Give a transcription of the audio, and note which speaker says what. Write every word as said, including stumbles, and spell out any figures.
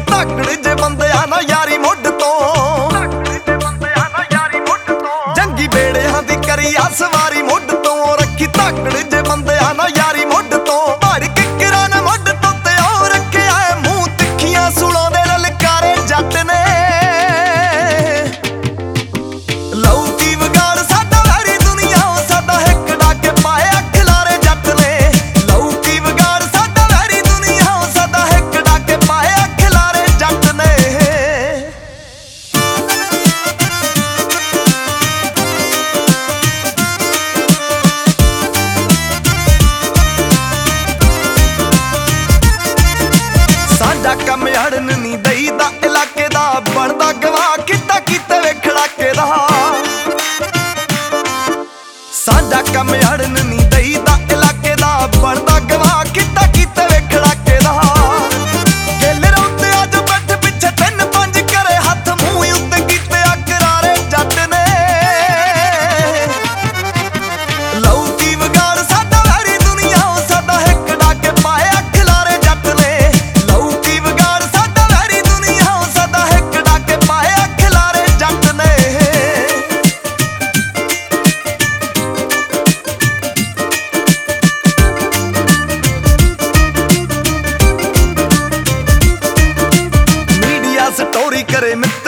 Speaker 1: ਧਾਕੜ ਜੇ ਬੰਦਿਆਂ ਨਾ ਯਾਰੀ ਮੁੱਢ ਤੋਂ ਜੰਗੀ ਬੇੜਿਆਂ ਦੀ ਕਰੀ ਆ ਸਵਾਰੀ ਮੁੱਢ ਤੋਂ ਰੱਖੀ ਧਾਕੜ ਜੇ ਬੰਦਿਆਂ ਨਾ ਯਾਰੀ ਮੁੱਢ ਤੋਂ ਭੜ ਕਿੱਕਰਾਂ ਨਾ ਮੁੱਢ ਤੋਂ ਤੇ ਉਹ ਰੱਖਿਆ ਮੂੰਹ ਤਿੱਖੀਆਂ ਸੁਲਾਂ ਦੇ ਲਲਕਾਰੇ ਜੱਟ ਨੇ ਲਊ ਕੀ ਵਿਗਾੜ ਸਾਡਾ ਵੈਰੀ ਦੁਨੀਆ ਸਾਡਾ ਹਿੱਕ ਡਾਕੇ ਪਾਇਆ ਖਿਲਾਰੇ ਜੱਟ ਨੇ ਲਊ ਕੀ ਵਿਗਾੜ ਸਾਡਾ ਵੈਰੀ ਦੁਨੀਆ ਸਾਡਾ ਹਿੱਕ ਡਾਕੇ ਪਾਇਆ ਖਿਲਾਰੇ ਜੱਟ ਨੇ ਸਾਡਾ ਕੰਮ ਅੜਨ ਨਹੀਂ ਦਈਦਾ ਇਲਾਕੇ ਦਾ ਬਣਦਾ ਗਵਾਹ ਕੀਤਾ ਕੀਤੇ ਵੇ ਖੜਾਕੇ ਦਾ ਸਾਡਾ ਕੰਮ ਅੜਨ ਨਹੀਂ ਦਈਦਾ ਇਲਾਕੇ ਦਾ ਬਣਦਾ ਗਵਾਹ ਕੀਤਾ ਕੀਤੇ ਵੇ ਖੜਾਕੇ ਦਾ ਗਿੱਲ ਰੋਂਦੇ ਅੱਜ ਬੱਠ ਪਿੱਛੇ ਤਿੰਨ ਪੰਜ ਕਰੇ ਹੱਥ ਮੂੰਹ ਉੱਤੇ ਕੀਤੇ ਆ ਕਰਾਰੇ ਜੱਟ ਨੇ ਲਊ ਕੀ ਵਿਗਾੜ ਸਾਡਾ ਵੈਰੀ ਦੁਨੀਆ ਸਾਡਾ ਹਿੱਕ ਡਾਕੇ ਪਾਇਆ ਖਿਲਾਰੇ ਜੱਟ ਨੇ ਲਊ ਕੀ ਵਿਗਾੜ ਸਾਡਾ ਵੈਰੀ ਦੁਨੀਆ ਸਾਡਾ ਹਿੱਕ ਡਾਕੇ ਪਾਇਆ ਖਿਲਾਰੇ ਜੱਟ ਨੇ ਮੀਡੀਆ ਸਟੋਰੀ ਕਰੇ ਮਿੱਤਰ